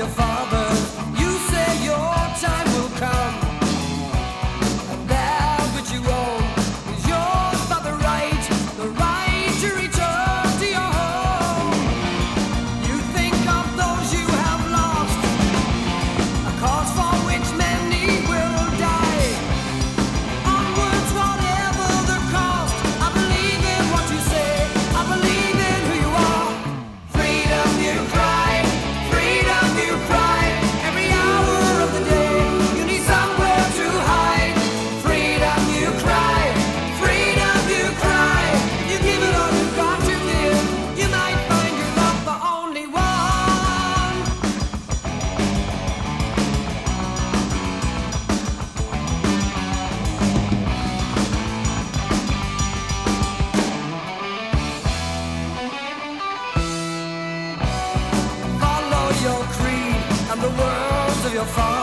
your fathers. You say your time will come, and that which you own is yours by the right to return to your home. You think of those you have lost, a cause for which many will die. Onwards, whatever the cost. I believe in what you say, I believe in who you are. Freedom you cry, freedom you cry. Every hour of the day you need somewhere to hide. Freedom you cry, freedom you cry. If you give it all you've got to give, you might find you're not the only one. Follow your creed and the words of your father.